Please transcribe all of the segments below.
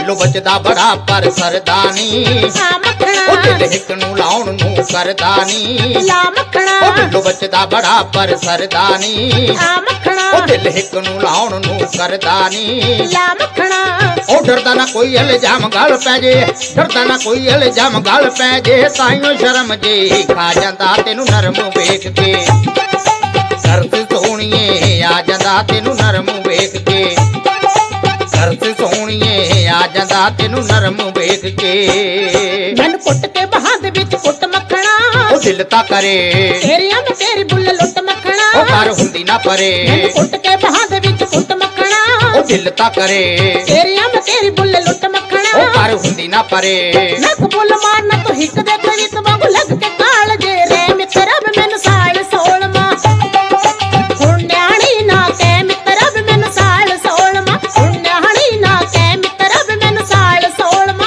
ਦਿਲੋਂ ਬਚਦਾ ਬੜਾ ਪਰ ਸਰਦਾ ਨੀ ਆ ਮੱਖਣਾ ਉਹ ਦਿਲ ਹਿੱਕ ਨੂੰ ਲਾਉਣ ਨੂੰ ਕਰਦਾ ਨੀ ਲਾ ਮੱਖਣਾ ਉਹ ਦਿਲੋਂ ਬਚਦਾ ਬੜਾ ਪਰ ਸਰਦਾ ਨੀ ਆ ਮੱਖਣਾ ਉਹ ਦਿਲ ਹਿੱਕ ਨੂੰ ਲਾਉਣ ਨੂੰ ਕਰਦਾ ਨੀ ਲਾ ਮੱਖਣਾ ਉਹ ਡਰਦਾ ਨਾ ਕੋਈ ਇਲਜ਼ਾਮ ਗਲ ਪੈ ਜੇ ਡਰਦਾ ਨਾ ਕੋਈ ਇਲਜ਼ਾਮ ਗਲ ਪੈ ਜੇ ਤਾਈਓ ਸ਼ਰਮ ਜੇ ਖਾ ਜਾਂਦਾ ਤੈਨੂੰ ਨਰਮ ਵੇਖ ਕੇ ਸਰਸ ਸੋਹਣੀਏ ਆ ਜਾਂਦਾ ਤੈਨੂੰ ਨਰਮ ਵੇਖ ਕੇ ਸਰਸ ਸੋਹਣੀਏ ਆ ਜਾਂਦਾ ਤੈਨੂੰ ਨਰਮ ਵੇਖ ਕੇ ਮੈਨੂੰ ਕੁੱਟ ਕੇ ਬਾਹਾਂ ਦੇ ਵਿੱਚ ਕੁੱਟ ਮੱਖਣਾ ਉਹ ਦਿਲ ਤਾਂ ਕਰੇ ਤੇਰੀਆਂ ਮੈਂ ਤੇਰੀ ਬੁੱਲ ਲੁੱਟ ਮੱਖਣਾ ਉਹ ਕਰ ਹੁੰਦੀ ਨਾ ਪਰੇ ਮੈਨੂੰ ਕੁੱਟ ਕੇ ਬਾਹਾਂ ਦੇ ਵਿੱਚ ਕੁੱਟ ਮੱਖਣਾ ਉਹ ਦਿਲ ਤਾਂ ਕਰੇ ਤੇਰੀਆਂ ਮੈਂ ਤੇਰੀ ਬੁੱਲ ਲੁੱਟ ਮੱਖਣਾ ਉਹ ਕਰ ਹੁੰਦੀ ਨਾ ਪਰੇ ਨੱਕ ਬੁੱਲ ਮਾਰਨਾ ਤੂੰ ਹਿੱਕ ਦੇ ਕਵਿਤ ਵਾਂਗੂ ਲੱਗ ਕੇ ਕਾਲ ਜੇ ਰੇ ਮਿੱਤਰਾ ਵੇ ਮੈਨੂੰ ਸਾਲ ਸੋਲਮਾ ਹੁਣ ਨਿਆਣੀ ਨਾ ਕਹਿ ਮਿੱਤਰਾ ਵੇ ਮੈਨੂੰ ਸਾਲ ਸੋਲਮਾ ਹੁਣ ਨਿਆਣੀ ਨਾ ਕਹਿ ਮਿੱਤਰਾ ਵੇ ਮੈਨੂੰ ਸਾਲ ਸੋਲਮਾ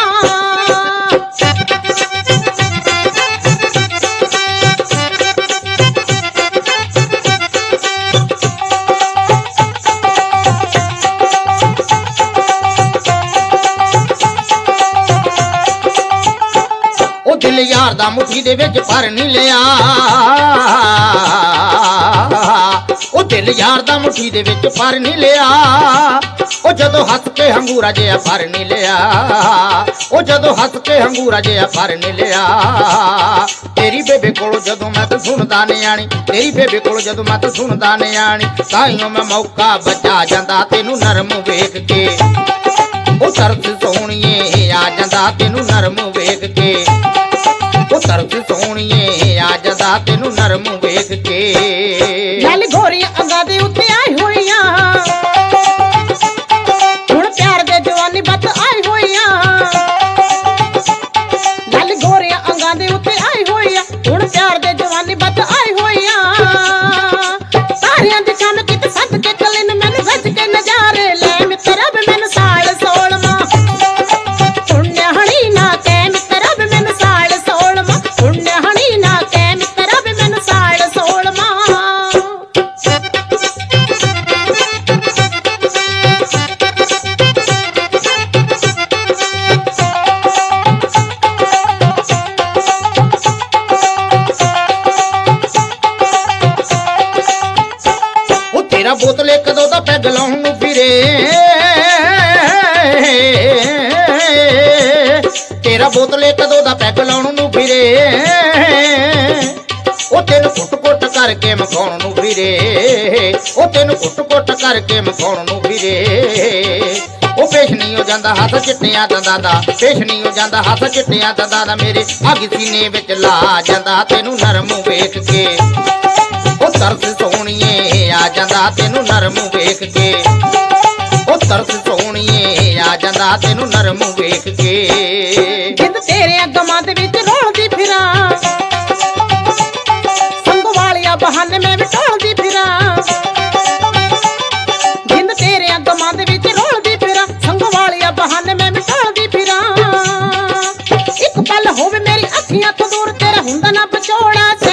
ਉਹ ਦਿਲ ਯਾਰ ਦਾ ਮੁੱਠੀ ਦੇ ਵਿੱਚ ਭਰ ਨਹੀਂ ਲਿਆ ਉਹ ਦਿਲ ਯਾਰ ਦਾ ਮੁੱਠੀ ਦੇ ਵਿੱਚ ਭਰ ਨਹੀਂ ਲਿਆ ਉਹ ਜਦੋਂ ਹੱਸ ਕੇ ਹੰਗੂਰਾ ਜਿਹਾ ਭਰ ਨਹੀਂ ਲਿਆ ਉਹ ਜਦੋਂ ਹੱਸ ਕੇ ਹੰਗੂਰਾ ਜਿਹਾ ਭਰ ਨਹੀਂ ਲਿਆ ਤੇਰੀ ਬੇਬੇ ਕੋਲੋਂ ਜਦੋਂ ਮੈਂ ਤਾਂ ਸੁਣਦਾ ਨਿਆਣੀ ਤੇਰੀ ਬੇਬੇ ਕੋਲੋਂ ਜਦੋਂ ਮੈਂ ਤਾਂ ਸੁਣਦਾ ਨਿਆਣੀ ਤਾਈਓ ਮੈਂ ਮੌਕਾ ਬਚਾ ਜਾਂਦਾ ਤੈਨੂੰ ਨਰਮ ਵੇਖ ਕੇ ਉਹ ਸਰਸ ਸੋਹਣੀਏ ਆ ਜਾਂਦਾ ਤੈਨੂੰ ਨਰਮ ਵੇਖ ਕੇ ਉਹ ਸਰਸ ਸੋਹਣੀਏ ਆ ਜਾਂਦਾ ਤੈਨੂੰ ਨਰਮ ਵੇਖ ਕੇ ਲਾਲ ਗੋਰੀਆਂ ਅੰਗਾਂ ਦੇ ਉੱਤੇ ਆਈ ਹੋਈਆਂ ਹੁਣ ਪਿਆਰ ਦੇ ਜਵਾਨੀ ਬੱਤ ਆਈ ਹੋਈਆਂ ਲਾਲ ਗੋਰੀਆਂ ਅੰਗਾਂ ਦੇ ਉੱਤੇ ਆਈ ਹੋਈਆਂ ਹੁਣ ਪਿਆਰ ਦੇ ਜਵਾਨੀ ਬੱਤ ਆਈ ਹੋਈਆਂ ਸਾਰਿਆਂ ਦੇ ਕੰਮ ਕਿਤੇ ਸੱਦ ਕੇ ਕਲਿਨ ਮੈਨੂੰ ਗੱਜ ਕੇ ਨਜ਼ਾਰੇ ਲੈ ਮਿੱਤਰਾ ਵੇ ਮੈਨੂੰ ਸਾਲ ਸੋਲਮਾ ਹੁਣ ਨਿਆਣੀ ਨਾ ਕਹਿ ਮਿੱਤਰਾ ਵੇ ਮੈਨੂੰ ਸਾਲ ਸੋਲਮਾ ਹੁਣ ਨਿਆਣੀ ਨਾ ਕਹਿ ਮਿੱਤਰਾ ਵੇ ਮੈਨੂੰ ਸਾਲ ਸੋਲਮਾ ਉਹ ਤੇਰਾ ਬੋਤਲੇ ਕਦੋਂ ਦਾ ਪੈਗ ਲਾਉਣ ਨੂੰ ਫਿਰੇ ਤੇਰਾ ਬੋਤਲੇ ਕਦੋਂ ਦਾ ਪੈਗ ਲਾਉਣ ਨੂੰ ਫਿਰੇ ਉਹ ਤੈਨੂੰ ਕੁੱਟ-ਕੁੱਟ ਕਰਕੇ ਮਖਾਉਣ ਨੂੰ ਫਿਰੇ ਉਹ ਤੈਨੂੰ ਕੁੱਟ-ਕੁੱਟ ਕਰਕੇ ਮਖਾਉਣ ਨੂੰ ਫਿਰੇ ਉਹ ਪੇਸ਼ ਨਹੀਂ ਹੋ ਜਾਂਦਾ ਹੱਥ ਚਿੱਟਿਆਂ ਦੰਦਾਂ ਦਾ ਪੇਸ਼ ਨਹੀਂ ਹੋ ਜਾਂਦਾ ਹੱਥ ਚਿੱਟਿਆਂ ਦੰਦਾਂ ਦਾ ਮੇਰੇ ਅੱਗ ਸੀਨੇ ਵਿੱਚ ਲਾ ਜਾਂਦਾ ਤੈਨੂੰ ਨਰਮ ਵੇਖ ਕੇ ਉਹ ਤਰਸ ਸੋਹਣੀਏ ਆ ਜਾਂਦਾ ਤੈਨੂੰ ਨਰਮ ਵੇਖ ਕੇ ਉਹ ਤਰਸ ਸੋਹਣੀਏ ਆ ਜਾਂਦਾ ਤੈਨੂੰ ਨਰਮ ਵੇਖ ਕੇ ਜਿੰਦ ਤੇਰੇ ਗਮਾਂ ਦੇ ਵਿੱਚ ਰੋਲਦੀ ਫਿਰਾਂ ਸੰਗ ਵਾਲਿਆ ਬਹਾਨੇ ਮੈਂ ਵਿਟੋਲਦੀ ਫਿਰਾਂ ਜਿੰਦ ਤੇਰੇ ਗਮਾਂ ਦੇ ਵਿੱਚ ਰੋਲਦੀ ਫਿਰਾਂ ਸੰਗ ਵਾਲਿਆ ਬਹਾਨੇ ਮੈਂ ਵਿਟੋਲਦੀ ਫਿਰਾਂ ਇੱਕ ਪਲ ਹੋਵੇ ਮੇਰੀ ਅੱਖੀਆਂ ਤੋਂ ਦੂਰ ਤੇਰਾ ਹੁੰਦਾ ਨਾ ਵਿਛੋੜਾ